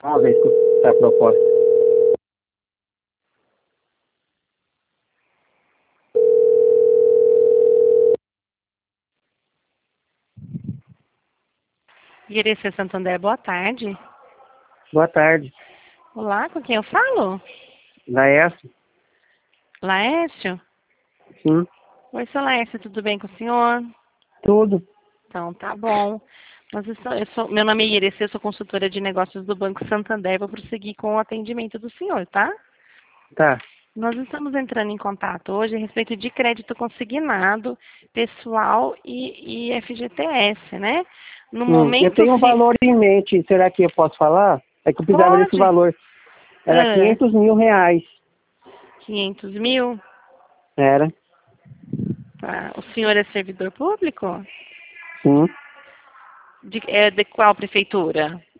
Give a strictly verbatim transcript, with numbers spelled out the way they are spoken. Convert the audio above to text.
Vamos ver se a proposta. Irecê Santander, boa tarde. Boa tarde. Olá, com quem eu falo? Laércio? Laércio? Sim. Oi, seu Laércio, tudo bem com o senhor? Tudo. Então, tá bom. Nós estou, eu sou, meu nome é Irecê, eu sou consultora de negócios do Banco Santander. Vou prosseguir com o atendimento do senhor, tá? Tá. Nós estamos entrando em contato hoje a respeito de crédito consignado, pessoal e, e F G T S, né? No Hum, eu momento, tenho um sim. valor em mente. Será que eu posso falar? É que eu precisava desse Pode. valor. Era Ah, quinhentos mil reais. quinhentos mil? Era. Tá. O senhor é servidor público? Sim. De, é de qual prefeitura?